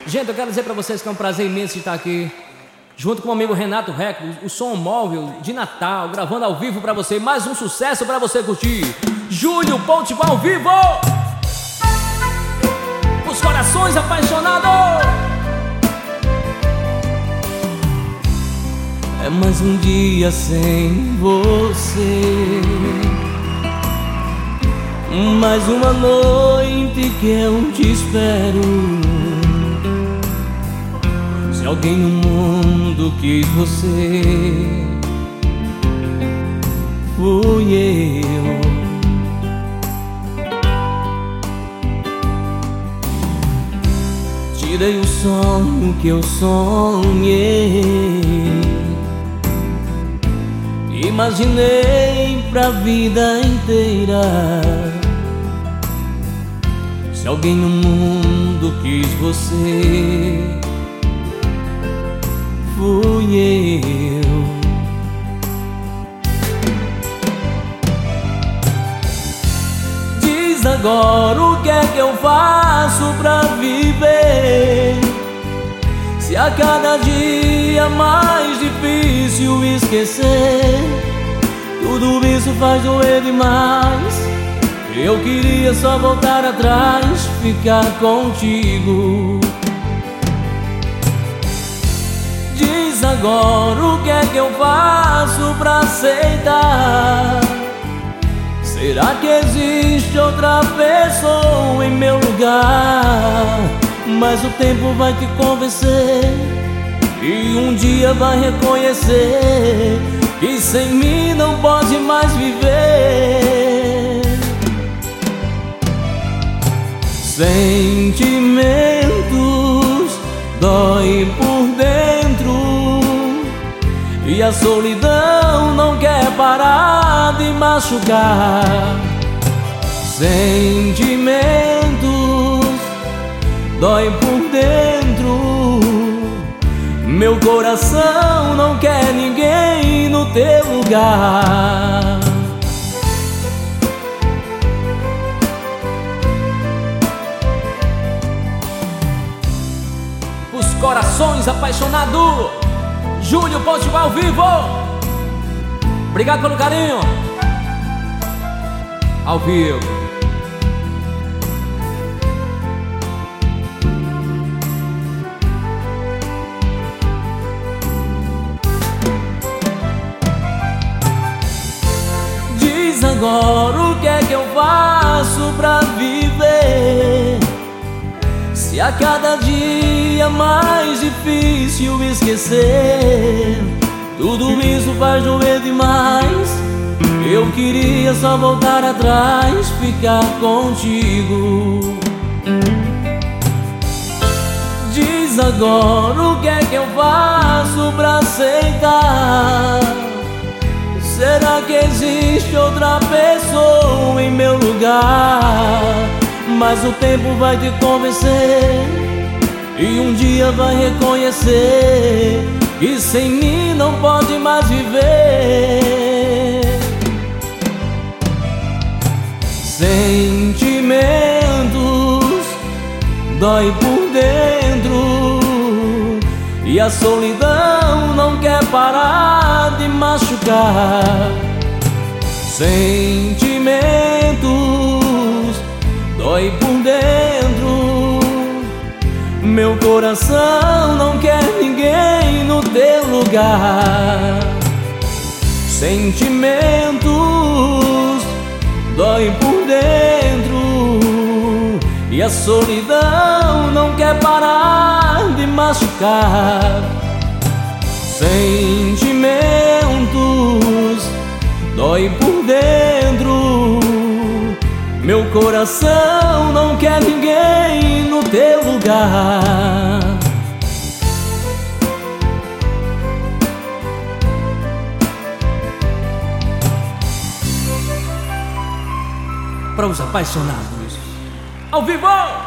Gente, eu quero dizer pra vocês que é um prazer imenso de estar aqui junto com o amigo Renato Records, o som móvel de Natal, gravando ao vivo pra você. Mais um sucesso pra você curtir. Júlio Potiguar ao vivo, os corações apaixonados. É mais um dia sem você, mais uma noite que eu te espero. Se alguém no mundo quis você, fui eu. Tirei o sonho que eu sonhei, imaginei pra vida inteira. Se alguém no mundo quis você, fui eu. Diz agora o que é que eu faço pra viver, se a cada dia mais difícil esquecer. Tudo isso faz doer demais. Eu queria só voltar atrás, ficar contigo. Diz agora o que é que eu faço pra aceitar. Será que existe outra pessoa em meu lugar? Mas o tempo vai te convencer e um dia vai reconhecer que sem mim não pode mais viver. Sentimentos dói por dentro e a solidão não quer parar de machucar. Sentimentos dói por dentro, meu coração não quer ninguém no teu lugar. Os corações apaixonados, Júlio Potiguar ao vivo. Obrigado pelo carinho. Ao vivo. Diz agora o que é que eu faço pra viver, se a cada dia mais difícil esquecer. Tudo isso faz doer demais. Eu queria só voltar atrás, ficar contigo. Diz agora o que é que eu faço pra aceitar. Será que existe outra pessoa em meu lugar? Mas o tempo vai te convencer e um dia vai reconhecer que sem mim não pode mais viver. Sentimentos dói por dentro e a solidão não quer parar de machucar. Sentimentos dói por dentro, meu coração não quer ninguém no teu lugar. Sentimentos dói por dentro e a solidão não quer parar de machucar. Sentimentos dói por dentro, meu coração não quer ninguém no teu lugar. Para os apaixonados, ao vivo!